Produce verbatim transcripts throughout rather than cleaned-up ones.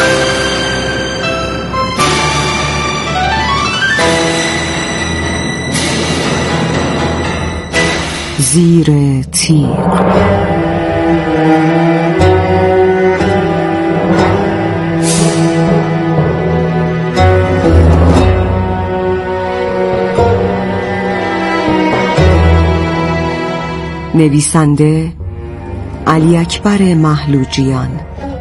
زیر تیغ. نویسنده علی اکبر محلوجیان،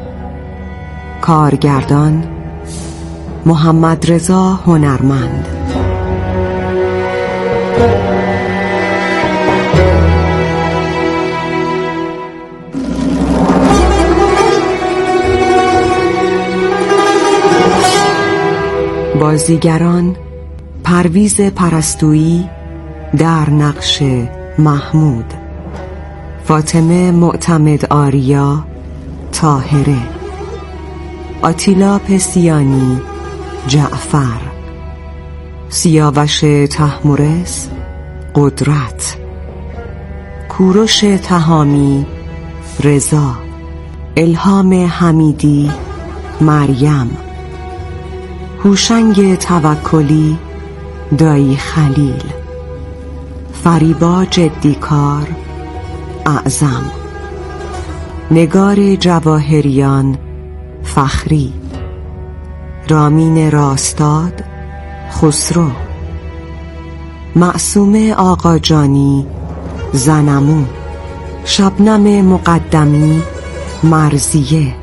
کارگردان محمد رضا هنرمند. بازیگران: پرویز پرستویی در نقش محمود، فاطمه معتمد آریا طاهره، آتیلا پسیانی جعفر، سیاوش طهمورث قدرت، کوروش تهامی رضا، الهام حمیدی مریم، هوشنگ توکلی دایی خلیل، فریبا جدیکار اعظم، نگار جواهریان فخری، رامین راستاد خسرو، معصومه آقاجانی زنمون، شبنم مقدمی مرزیه،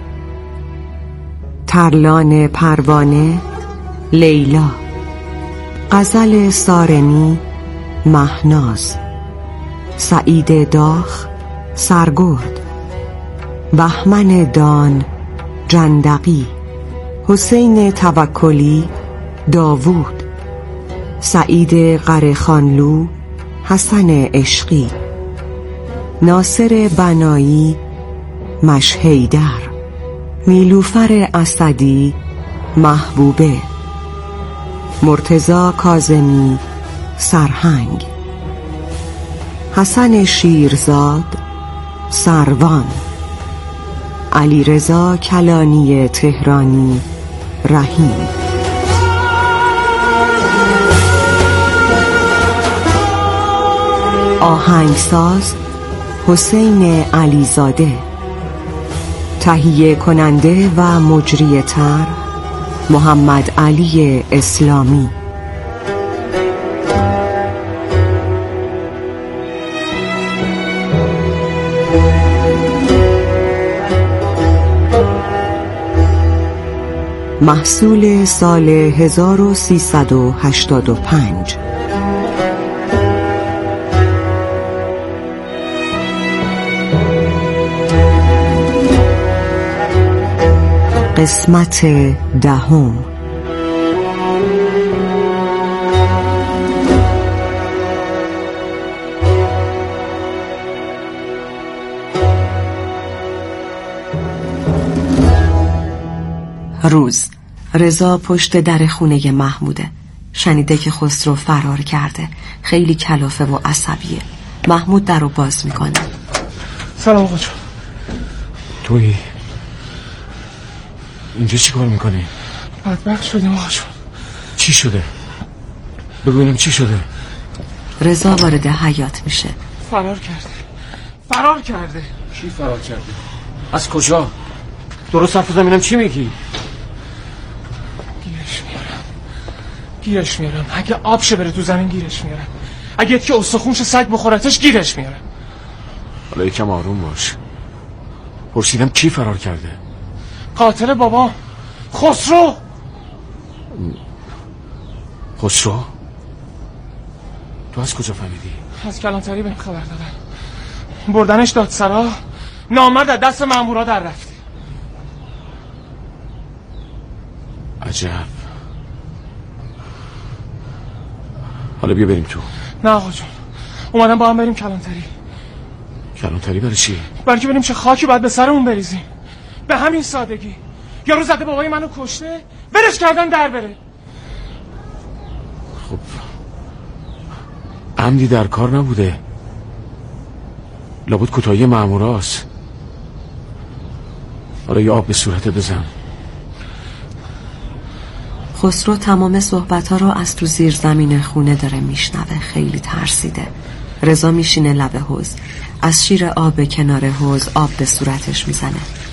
ترلان پروانه لیلا، غزل سارمی مهناز، سعید داخ سرگرد، بهمن دان جندقی، حسین توکلی داوود، سعید قره‌خانلو حسن عشقی، ناصر بنایی مشهیدر، نیلوفر اسدی محبوبه، مرتضی کاظمی سرهنگ، حسن شیرزاد سروان، علیرضا کلانی تهرانی رحیم. آهنگساز حسین علیزاده، تهیه کننده و مجری طرح محمد علی اسلامی. محصول سال هزار و سیصد و هشتاد و پنج. قسمت دهم. روز. رضا پشت در خونه محموده. شنیده که خسرو فرار کرده. خیلی کلافه و عصبیه. محمود در رو باز میکنه. سلام آقا جان. تویی؟ اینجا چی کار میکنی؟ بدبخت شدیم آقا جان. چی شده؟ بگوینم چی شده؟ رضا وارد حیاط میشه. فرار کرده. فرار کرده. کی فرار کرده؟ از کجا؟ درست حرف بزنم چی میگی؟ گیرش میارم. گیرش میارم. اگه آب شه بره تو زمین گیرش میارم. اگه یکی استخونش سگ بخورتش گیرش میارم. حالا یکم آروم باش. پرسیدم کی فرار کرده؟ قاتل بابا خسرو. خسرو؟ تو از کجا فهمیدی؟ از کلانتری بهم خبر دادن. بردنش دادسرا. نامرد از دست مامورا در رفت. عجب. حالا بیا بریم تو. نه آقا جون. اومدم با هم بریم کلانتری. کلانتری برای چی؟ برای که بریم چه خاکی باید به سرمون بریزیم. به همین سادگی. یارو زده بابای منو کشته، ولش کردن در بره. خب عمدی در کار نبوده. لابد کوتاهی ماموراست. حالا یه آب به صورتت بزن. خسرو تمام صحبت ها رو از تو زیر زمین خونه داره میشنوه. خیلی ترسیده. رضا میشینه لب حوض، از شیر آب کنار حوض آب به صورتش میزنه.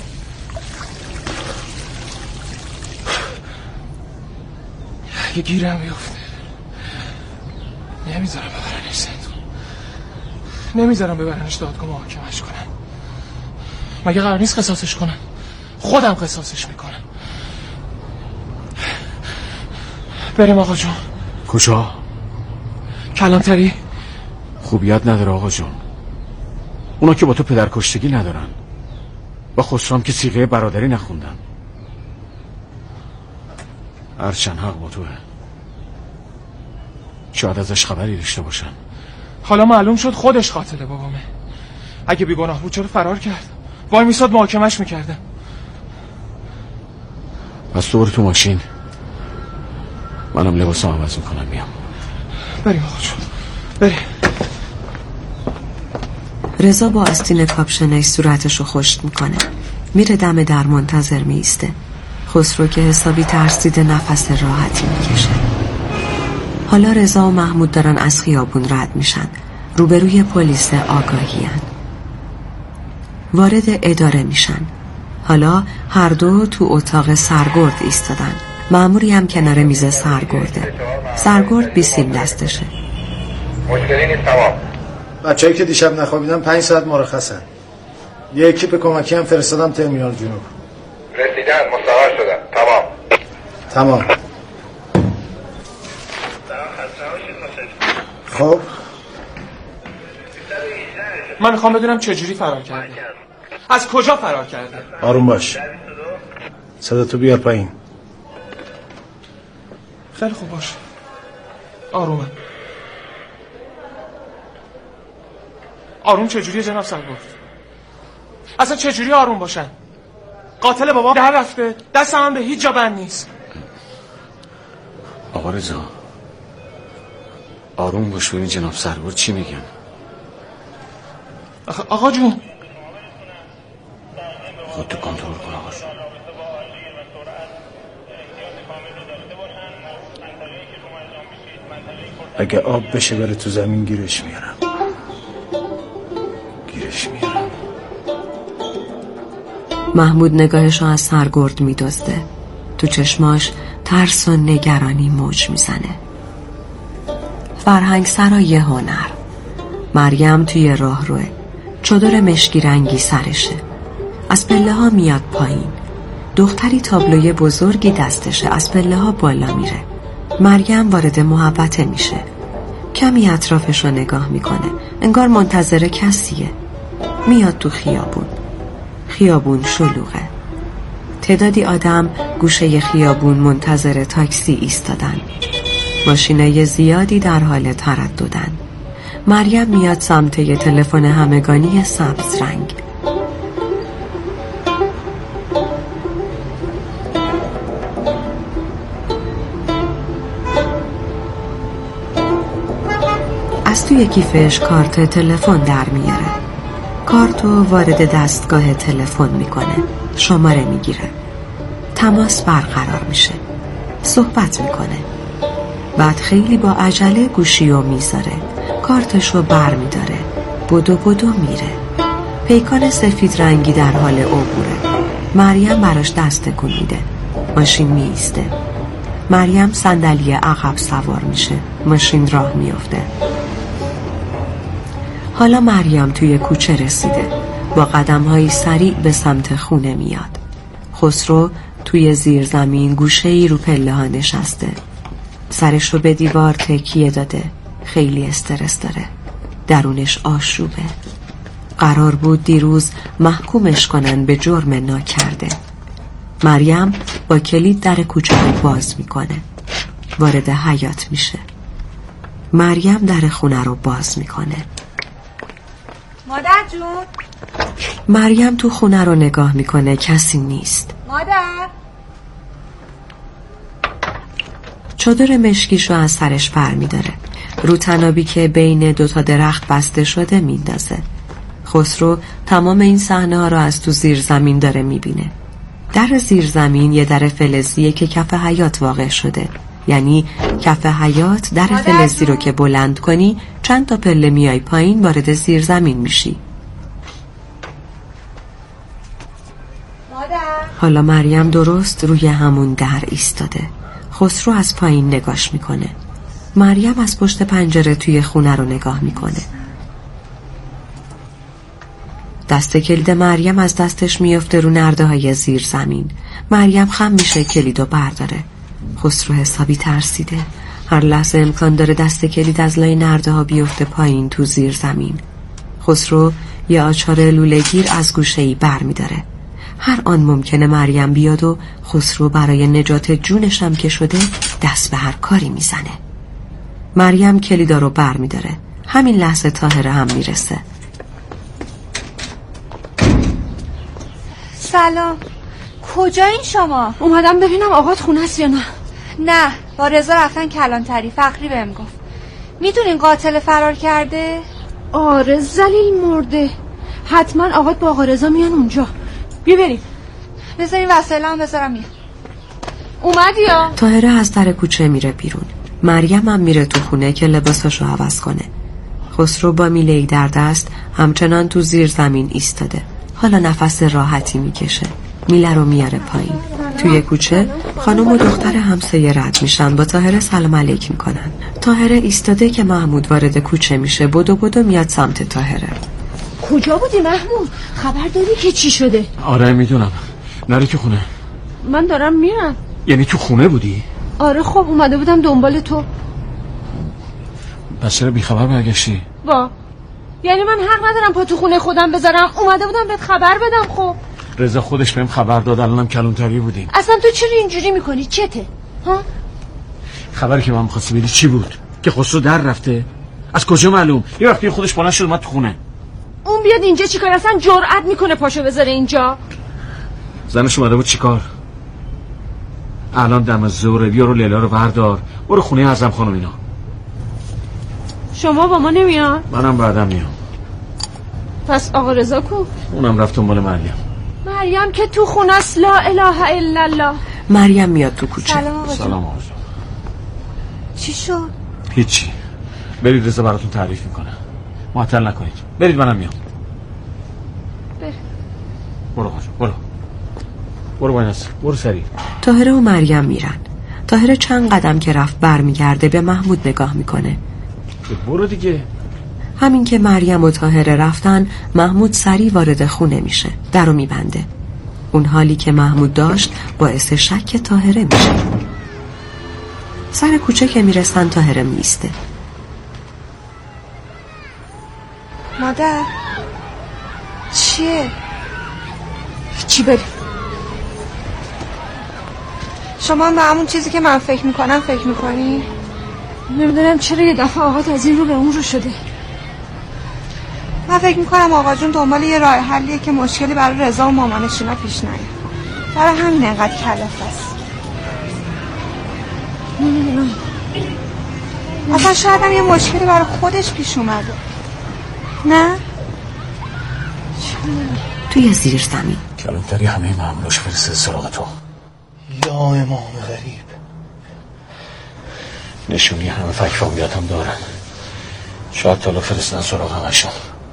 یه گیرم بیفته نمیذارم ببرنش زندون، نمیذارم ببرنش دادگاه محاکمش کنن. مگه قرار نیست قصاصش کنن؟ خودم قصاصش میکنم. بریم آقا جون. کجا؟ کلانتری. خوبیت نداره آقا جون. اونا که با تو پدر کشتگی ندارن، با خسرام که صیغه برادری نخوندن. هرچند حق با توه، شاید ازش خبری داشته باشن. حالا معلوم شد خودش قاتل بابامه. اگه بیگناه بود چرا فرار کرد؟ وای میساد محاکمش میکردم. پس تو برو تو ماشین، منم لباسم عوض میکنم میام. بریم آقا جون بریم. رضا با آستین کاپشنش صورتشو خشک میکنه. میره دم در منتظر میسته. خسرو که حسابی ترسیده نفس راحتی میکشه. حالا رضا و محمود دارن از خیابون رد میشن. روبروی پلیس آگاهیان. وارد اداره میشن. حالا هر دو تو اتاق سرگرد ایستادن. مأموری هم کنار میز سرگرده. سرگرد بیسیم دستشه. مشکلی نیست تمام. بچه‌ای که دیشب نخوابیدن پنج ساعت مرخصن. یه اکیپ کمکی هم فرستادم ترمینال جنوب. رسیدن، مستقر شدن. تمام. تمام. خب من میخوام بدونم چجوری فرار کرده. از کجا فرار کرده؟ آروم باش. صدا تو بیار پایین. خیلی خوب باش. آرومه. آروم چجوریه جناب سرگرد؟ اصلا چجوری آروم باشن؟ قاتل بابا در رفته، دست هم به هیچ جا بند نیست. آقا رضا آروم باش، ببین جناب سرگرد چی میگن. آخ... آقا جون خودتو کنترل کن آقا جون. اگه آب بشه بره تو زمین گیرش میارم. گیرش میارم. محمود نگاهشو از سرگرد میدزده. تو چشماش ترس و نگرانی موج میزنه. فرهنگ سرای هنر. مریم توی راه روه. چادر مشکی رنگی سرشه. از پله ها میاد پایین. دختری تابلوی بزرگی دستشه. از پله ها بالا میره. مریم وارد محوطه میشه. کمی اطرافش رو نگاه میکنه. انگار منتظر کسیه. میاد تو خیابون. خیابون شلوغه. تعدادی آدم گوشه خیابون منتظر تاکسی ایستادن. ماشینای زیادی در حال ترددن. مریم میاد سمت یه تلفن همگانی سبز رنگ. از توی کیفش کارت تلفن در میاره. کارتو وارد دستگاه تلفن میکنه. شماره میگیره. تماس برقرار میشه. صحبت میکنه. بعد خیلی با عجله گوشیو میذاره. کارتشو بر میداره. بدو بدو میره. پیکان سفید رنگی در حال عبوره. مریم براش دست تکون میده. ماشین میایسته. مریم صندلی عقب سوار میشه. ماشین راه میفته. حالا مریم توی کوچه رسیده. با قدم‌های سریع به سمت خونه میاد. خسرو توی زیر زمین گوشه‌ای رو پله ها نشسته. سرش رو به دیوار تکیه داده. خیلی استرس داره. درونش آشوبه. قرار بود دیروز محکومش کنن به جرم ناکرده. مریم با کلید در کوچه رو باز میکنه. وارد حیاط میشه. مریم در خونه رو باز میکنه. مادر جون. مریم تو خونه رو نگاه میکنه. کسی نیست. مادر. چادر مشکیشو از سرش پر میداره. رو تنابی که بین دوتا درخت بسته شده میندازه. خسرو تمام این صحنه ها رو از تو زیر زمین داره میبینه. در زیر زمین یه در فلزیه که کف حیاط واقع شده. یعنی کف حیاط در فلزی رو که بلند کنی چند تا پله میای پایین وارد زیر زمین میشی. مادر. حالا مریم درست روی همون در ایستاده. خسرو از پایین نگاش میکنه. مریم از پشت پنجره توی خونه رو نگاه میکنه. دست کلید مریم از دستش میفته رو نرده های زیر زمین. مریم خم میشه کلیدو برداره. خسرو حسابی ترسیده. هر لحظه امکان داره دست کلید از لای نرده ها بیفته پایین تو زیر زمین. خسرو یه آچار لوله‌گیر از گوشه‌ای بر میداره. هر آن ممکنه مریم بیاد و خسرو برای نجات جونش هم که شده دست به هر کاری میزنه. مریم کلیدا رو بر میداره. همین لحظه طاهره هم میرسه. سلام. کجا این شما؟ اومدم ببینم آقات خونه است یا نه. نه، با رضا رفتن کلانتری. فخری بهم گفت. میدونین قاتل فرار کرده؟ آره ذلیل مرده. حتما آقات با آقا رضا میان اونجا. بیا بریم. بذارین وسایلم بذارم میام. اومدی یا؟ طاهره از در کوچه میره بیرون. مریم هم میره تو خونه که لباساشو عوض کنه. خسرو با میله‌ای در دست همچنان تو زیر زمین ایستاده. حالا نفس راحتی میکشه. میله رو میاره پایین. توی کوچه خانم و دختر همسایه رد میشن، با طاهره سلام علیک میکنن. طاهره ایستاده که محمود وارد کوچه میشه. بدو بدو میاد سمت طاهره. کجا بودی محمود؟ خبر داری که چی شده؟ آره میدونم. نری تو خونه. من دارم میرم. یعنی تو خونه بودی؟ آره خب اومده بودم دنبال تو. پس چرا بیخبر برگشتی؟ با یعنی من حق ندارم پا تو خونه خودم بذارم؟ اومده بودم بهت خبر بدم. خب رضا خودش بهم خبر داد، الانم کلانتری بودیم. اصلا تو چرا اینجوری میکنی؟ چته؟ ها؟ خبری که من می‌خواستی بدی چی بود؟ که خسرو در رفته؟ از کجا معلوم؟ یه وقتی خودش بلند شد اومد تو خونه. اون بیاد اینجا چیکار؟ اصلا جرئت میکنه پاشو بذاره اینجا؟ زنش اومده بود چیکار؟ الان دم ظهر. بیا رو لیلا رو بردار برو خونه اعظم خانم. اینا شما با ما نمیان؟ منم بعدم میام. پس آقا رضا کو؟ اونم رفت دنبال مریم. مریم که تو خونه است. لا اله الا الله. مریم میاد تو کوچه. سلام آقا. سلام آقا. چی شد؟ هیچی. برید رضا براتون تعریف میکنه. معطل نکنید. برید منم میام. بر. برو آقا برو. برو باینس. برو سریع. طاهره و مریم میرن. طاهره چند قدم که رفت برمیگرده به محمود نگاه میکنه. برو دیگه. همین که مریم و طاهره رفتن محمود سریع وارد خونه میشه. درو میبنده. اون حالی که محمود داشت باعث شک طاهره میشه. سر کوچه که میرسن طاهره میسته. مادر چیه؟ چی بری؟ شما به همون چیزی که من فکر میکنم فکر میکنی؟ نمیدونم چرا یه دفعه آقات از این رو به اون رو شده. من فکر میکنم آقا جون دنبال یه راه حلیه که مشکلی برای رضا و مامانش اینا پیش نیاد. برای همین انقدر کلافه است. نمیدونم. اصلا شاید هم یه مشکلی برای خودش پیش اومده. نه؟ توی زیر زمین کلانتری همه ماموراش فرسته سراغ تو. یا امام غریب. نشونی همه فک فامیلات هم دارن. شاید تالا فرستن سراغ همشون.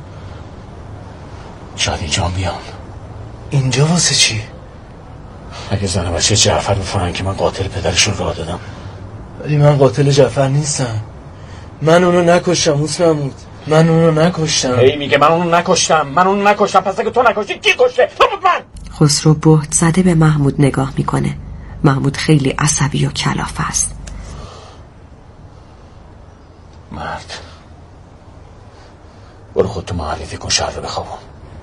شاید اینجا هم بیان. اینجا واسه چی؟ اگه زن و بچه جعفر بفهمن که من قاتل پدرشون راه دادم. ولی من قاتل جعفر نیستم. من اونو نکشتم موسی محمود. من اونو نکشتم. هی میگه من اونو نکشتم. من اونو نکشتم. پس اگه تو نکشتی کی کشته؟ من. خسرو بهت زده به محمود نگاه میکنه. محمود خیلی عصبی و کلافه است. مرد برو خودتو معرفی کن، شهر رو بخوابون.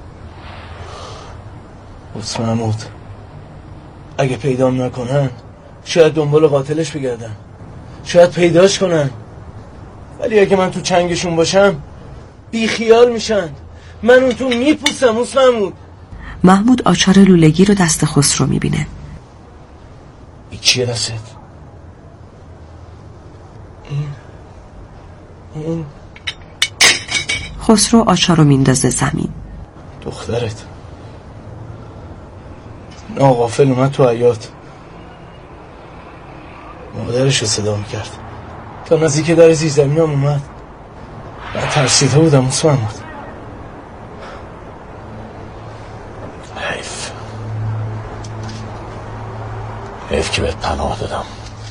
موسی محمود اگه پیدام نکنن شاید دنبال قاتلش بگردن، شاید پیداش کنن، ولی اگه من تو چنگشون باشم بی خیال میشن. من اون تو میپوسم. موسی محمود محمود آچار لولگی رو دست خسرو میبینه. این چیه دستت؟ این این خسرو آچار رو میندازه زمین. دخترت ناغافل اومد تو حیاط، مادرش رو صدا میکرد تا نزدیک در زیر زمین هم اومد. بعد ترسیده بودم موسیقی محمود. حیف حیف که بهت پناه دادم.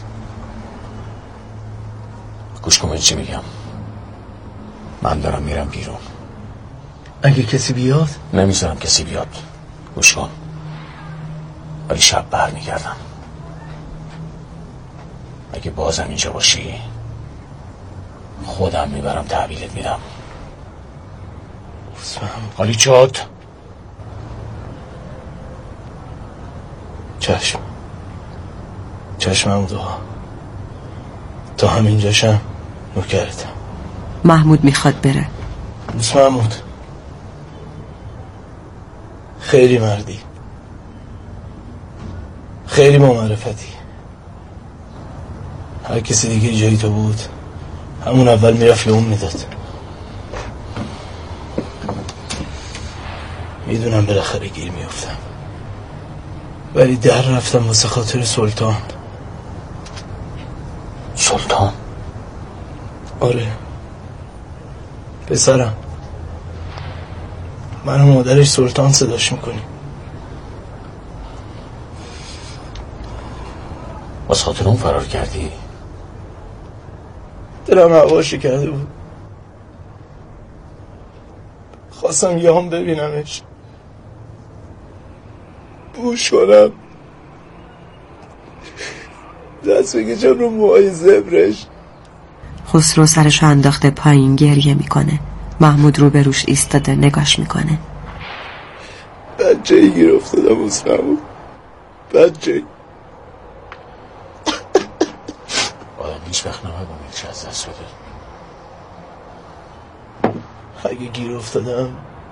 گوش کن چی میگم. من دارم میرم بیرون. اگه کسی بیاد؟ نمیذارم کسی بیاد. گوش کن. ولی شب بر میگردم. اگه بازم اینجا باشی خودم میبرم تحویلت میدم. حالی چاد؟ چشم چشم محمود آقا، تا همینجاشم نوکرتم. محمود میخواد بره. موسیقی محمود خیلی مردی، خیلی با معرفتی. هر کسی دیگه جایی تو بود همون اول میرفت به اون میداد. میدونم بالاخره گیر میافتم، ولی در رفتم واسه خاطر سلطان. سلطان؟ آره پسرم، من و مادرش سلطان صداش میکنیم. واسه خاطر اون فرار کردی؟ دلم هواشی کرده بود، خواستم یه هم ببینمش، بوش کنم، دست بکشم رو موهای زبرش. خسرو سرشو انداخته پایین گریه میکنه. محمود رو به روش ایستاده نگاش میکنه. بچه ای گیر افتادم محمود، بچه ای. آدم هیچ وقت نباید با میلچه از دست بده. اگه گیر افتادم،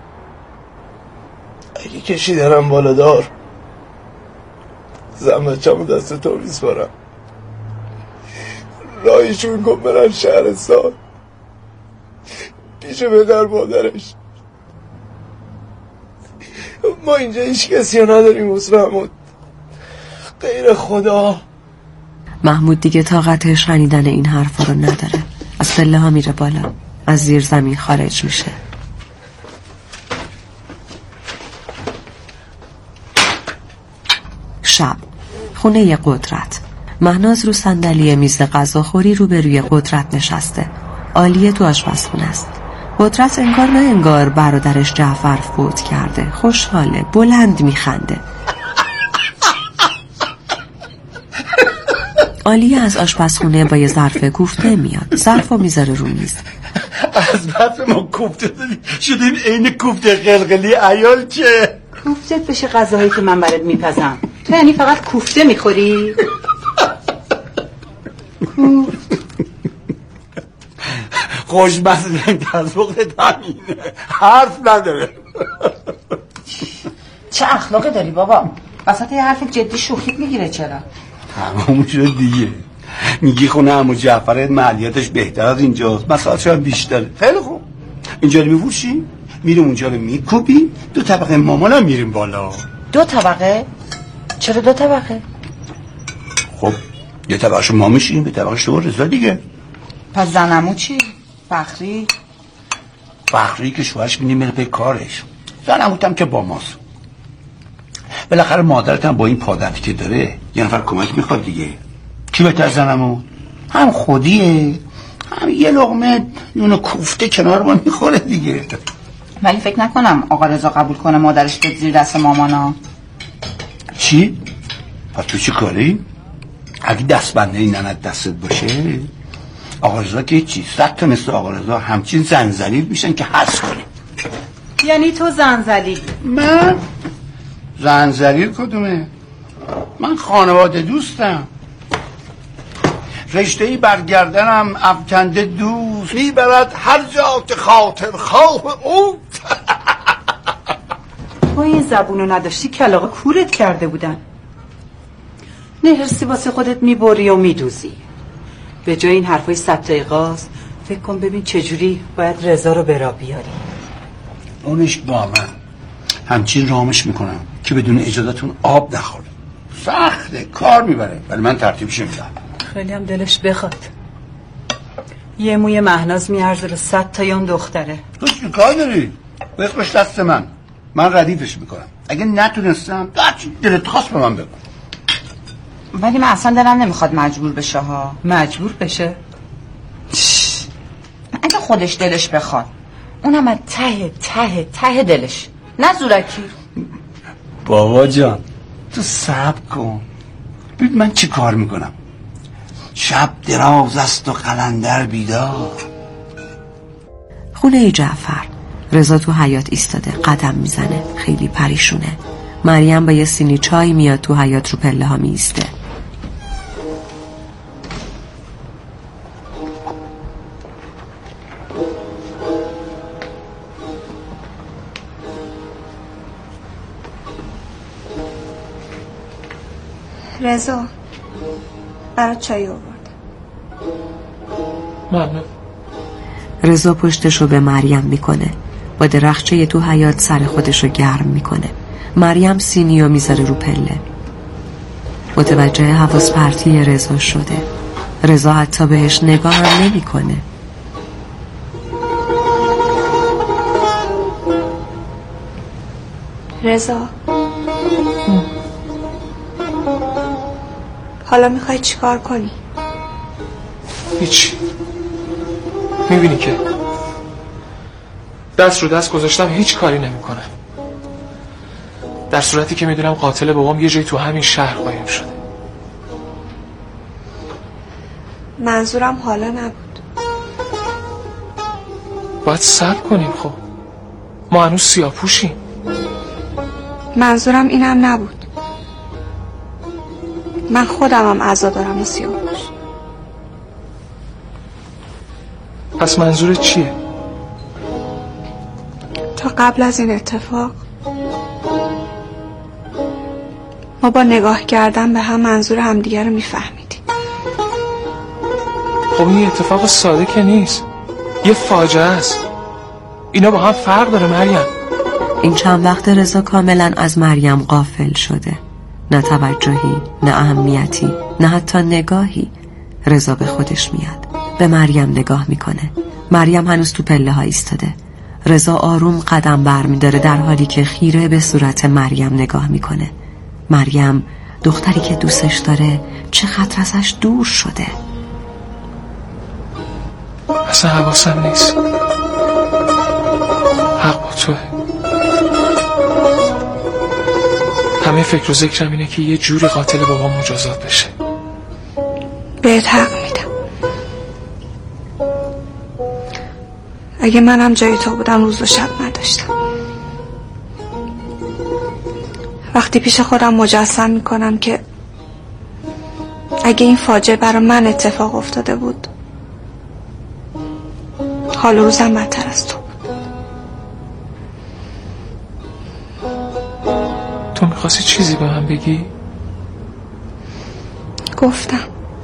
اگه کشیدنم بالا دار، زن بچه‌مو دست تو میسپارم، راهیشون کن برن شهرستان پیش پدر مادرش. ما اینجا هیچ کسی رو نداریم موسیقی محمود غیر خدا. محمود دیگه طاقت شنیدن این حرفا رو نداره. از پله ها میره بالا، از زیر زمین خارج میشه. شب خونه قدرت. مهناز رو صندلی میز غذاخوری روبروی قدرت نشسته. عالیه تو آشپزخونه است. قدرت انگار نه انگار برادرش جعفر فوت کرده. خوشحاله، بلند میخنده. عالیه از آشپزخونه با یه ظرف کوفته میاد. ظرفو میذاره رو میز. از بس ما کوفته دادیم شدیم عین کوفته قلقلی عیال. که کوفتت بشه غذاهایی که من برات میپزم. تو یعنی فقط کوفته میخوری؟ خوشمزه تزوقت همینه، حرف نداره. چه اخلاقی داری بابا؟ وسط یه حرف جدی شوخیت میگیره چرا؟ تمام شد دیگه. میگی خونه عمو جعفر مالیاتش بهتر از اینجاست، مساحتش هم بیشتره. خیلی خوب، اینجا رو میفروشی، میریم اونجا رو میکوبی، دو طبقه مامانم میریم بالا. دو طبقه؟ چرا دو طبقه؟ خب یه طبقه‌شو ما میشیم، به طبقه شو رضا دیگه. پس زنمو چی؟ فخری؟ فخری که شوهرش میدیم بره به کارش. زنموتم که با ماست. بالاخره مادرتم با این پادرتی که داره یه نفر کمک میخواد دیگه. کی بهتر زنمو؟ هم خودیه، هم یه لقمه نون کوفته کنار ما میخوره دیگه. ولی فکر نکنم آقا رضا قبول کنه مادرش به زیر دست مامانا. چی؟ پس تو چی کاری؟ اگه دست بنده این ننت دستت باشه آقا رضا که چی؟ صد تا مثل آقا رضا همچین زنزلیل میشن که حس کنی. یعنی تو زنزلیل؟ من؟ زنزلیل کدومه؟ من خانواده دوستم. رشتهی برگردنم افکنده دوست میبرد هر جا که خاطر خواه او. تو این زبونو نداشتی کلاغ کورت کرده بودن. نه هرسی واسه خودت میبری و میدوزی. به جای این حرفای ست دقیقاست فکر کن ببین چجوری باید رضا رو برا بیاری. اونش با من همچین رامش میکنم که بدون اجازهتون آب نخوره. سخته، کار میبره، ولی من ترتیبش میدم. خیلی هم دلش بخواد. یه موی مهناز میارزه رو صد تا اون دختره. تو چی کار داری؟ بخوش دست من، من ردیفش میکنم. اگه نتونستم هرچی دلت خواست به من بگو. ولی من اصلا دلم نمیخواد مجبور بشه ها. مجبور بشه؟ اگه خودش دلش بخواد، اونم از ته ته ته دلش، نه زورکی. بابا جان تو صبر کن، ببین من چی کار میکنم. شب دراز است و قلندر بیدار. خونه جعفر. رضا تو حیاط ایستاده، قدم میزنه، خیلی پریشونه. مریم با یه سینی چای میاد تو حیاط، رو پله ها میسته. رضا برای چای آورد. ممنون. رضا پشتشو به مریم میکنه، با درخچه تو حیاط سر خودشو گرم میکنه. مریم سینیو میذاره رو پله. متوجه حواس پرتی رضا شده. رضا حتی بهش نگاه هم نمیکنه. رضا حالا میخوای چی کار کنی؟ هیچی. میبینی که دست رو دست گذاشتم، هیچ کاری نمی کنم، در صورتی که میدونم قاتل بابام یه جایی تو همین شهر قایم شده. منظورم حالا نبود. باید صبر کنیم. خب ما هنوز سیاه‌پوشیم. منظورم اینم نبود. من خودم هم عزا دارم و سیاه‌پوش. پس منظورت چیه؟ تا قبل از این اتفاق ما با نگاه کردن به هم منظور همدیگه رو میفهمیدیم. خب این اتفاق ساده که نیست، یه فاجعه است. اینا با هم فرق داره مریم. این چند وقت رضا کاملا از مریم غافل شده. نه توجهی، نه اهمیتی، نه حتی نگاهی. رضا به خودش میاد، به مریم نگاه میکنه. مریم هنوز تو پله ها ایستاده. رضا آروم قدم برمیداره، در حالی که خیره به صورت مریم نگاه میکنه. مریم دختری که دوستش داره چقدر ازش دور شده. اصلا حواسم نیست. حق با توه. همه فکر و ذکرم اینه که یه جوری قاتل بابا مجازات بشه. بهت حق میدم. اگه منم جای تو بودم روز و شب نداشتم. وقتی پیش خودم مجسم میکنم که اگه این فاجعه برای من اتفاق افتاده بود، حال روزم بدتر از تو بود. تو میخواستی چیزی به من بگی؟ گفتم.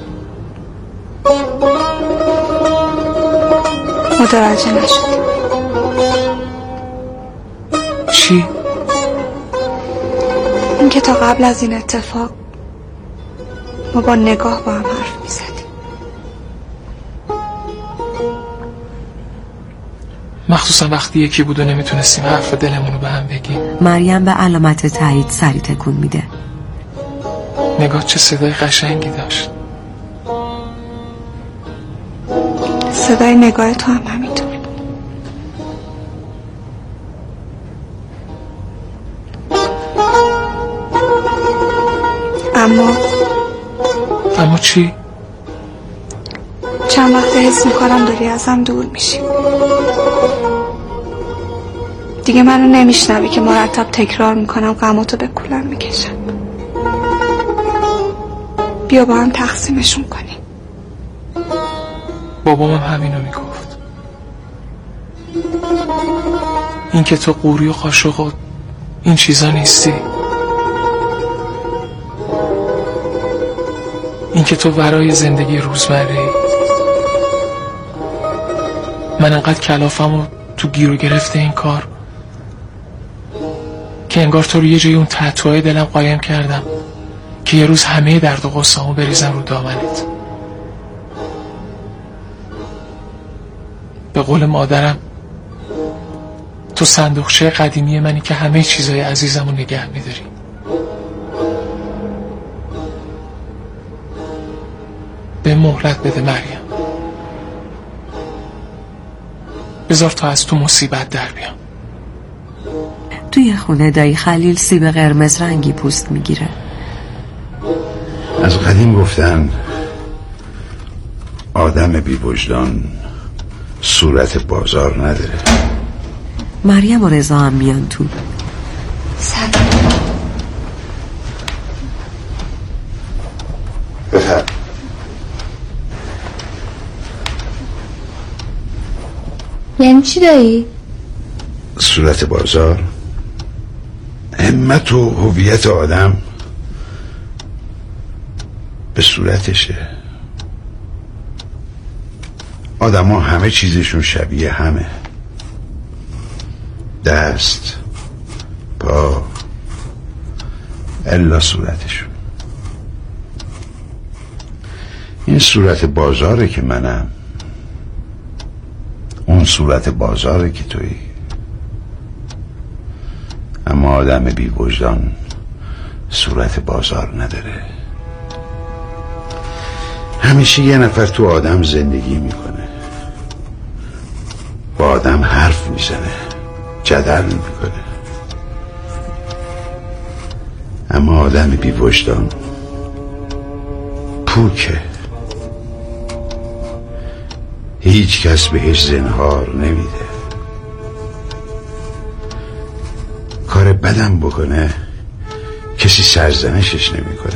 متوجه نشدی. چی؟ این که تا قبل از این اتفاق ما با نگاه با هم حرف میزدیم. مخصوصا وقتی یکی بود و نمیتونستیم حرف دلمونو به هم بگیم. مریم به علامت تایید سری تکون میده. نگاه چه صدای قشنگی داشت. صدای نگاه تو هم همینطور. اما اما چی؟ چند وقت حس میکنم داری ازم دور میشی. دیگه منو نمیشنوی که مرتب تکرار میکنم غماتو به کولم میکشم. بیا با هم تقسیمشون کنیم. بابام هم همینو میگفت، این که تو قوری و قاشق و این چیزا نیستی، این که تو ورای زندگی روزمره. من انقدر کلافم و تو گیر و گرفته این کار که انگار تو رو یه جای اون تتوهای دلم قایم کردم که یه روز همه درد و غصه‌مو بریزم رو دامنت. به قول مادرم تو صندوقچه قدیمی منی که همه چیزای عزیزمو نگه می‌داری. به مهلت بده مریم، بذار تا از تو مصیبت در بیام. توی خونه دایی خلیل سیب قرمز رنگی پوست میگیره. از قدیم گفتن آدم بی وجدان صورت بازار نداره. مریم و رضا هم میان تو. سلام. بفرم. یعنی چی دایی؟ صورت بازار، همت و هویت آدم به صورتشه. آدم ها همه چیزشون شبیه همه، دست، پا، الا صورتشون. این صورت بازاره که منم، اون صورت بازاره که تویی. اما آدم بی وجدان صورت بازار نداره. همیشه یه نفر تو آدم زندگی میکنه، با آدم حرف میزنه، جدل میکنه. اما آدم بی وجدان پوکه، هیچ کس بهش زنهار نمیده. کار بدم بکنه کسی سرزنشش نمیکنه،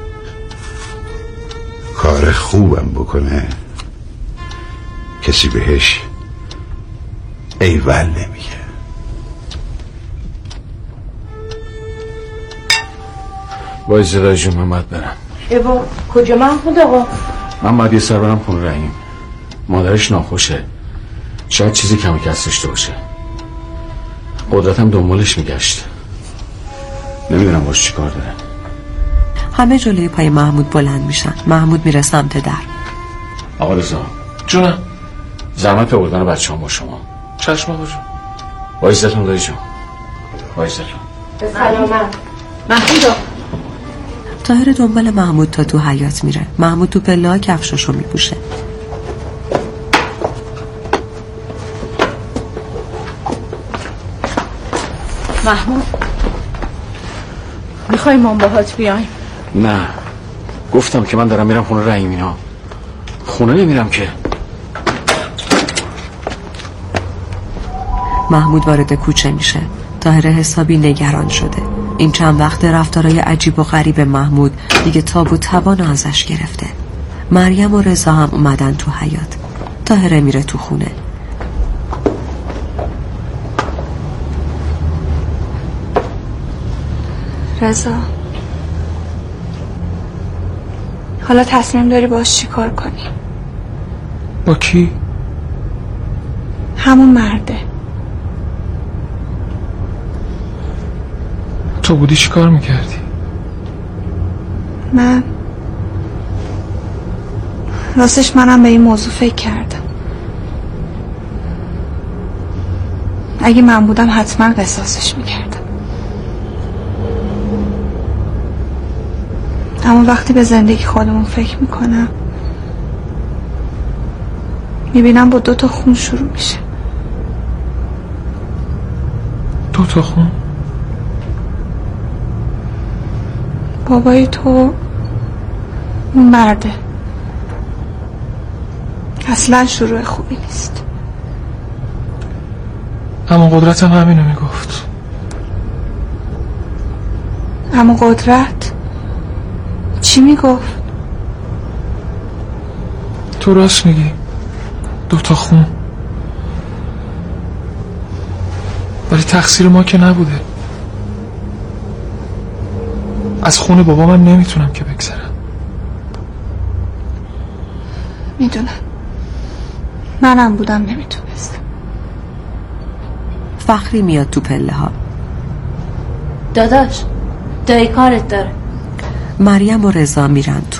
کار خوبم بکنه کسی بهش ایول نمیگه. باید زدای جون من باید برم. ایوا کجا محمود آقا؟ من باید یه سر برم خونه رحیم. مادرش ناخوشه، شاید چیزی کمی کس داشته باشه. قدرتم دنبالش میگشت، نمیدونم باش چی کار داره. همه جلوی پای محمود بلند میشن. محمود میره سمت در. آقا رضا جونم. زحمت آوردن بچه‌ام با شما. چشم آقا جون. با عزتون دایی جون. با عزتون. به سلامت. محمود آقا. طاهر دنبال محمود تا تو حیاط میره. محمود تو پله‌ها کفشاشو میپوشه. محمود میخوای ما باهات بیایم؟ نه، گفتم که من دارم میرم خونه رحیمینا. خونه نمیرم که. محمود وارد کوچه میشه. طاهر حسابی نگران شده. این چند وقت رفتارای عجیب و غریب محمود دیگه تاب و توان ازش گرفته. مریم و رضا هم اومدن تو حیاط. طاهر میره تو خونه. رضا حالا تصمیم داری باش چی کار کنی؟ با کی؟ همون مرده. تو بودی چی کار میکردی؟ من راستش منم به این موضوع فکر کردم. اگه من بودم حتما قصاصش میکردم. اما وقتی به زندگی خودمون فکر میکنم میبینم با دو تا خون شروع میشه. دو تا خون؟ بابای تو اون مرده اصلا شروع خوبی نیست. اما قدرت هم همینو میگفت. اما قدرت چی میگفت؟ تو راست میگی، دو تا خون. ولی تقصیر ما که نبوده. از خون بابا من نمیتونم که بگذرم. میدونم، منم بودم نمیتونستم. فخری میاد تو پله ها. داداش دایی کارت داره. مریم و رضا میرن تو.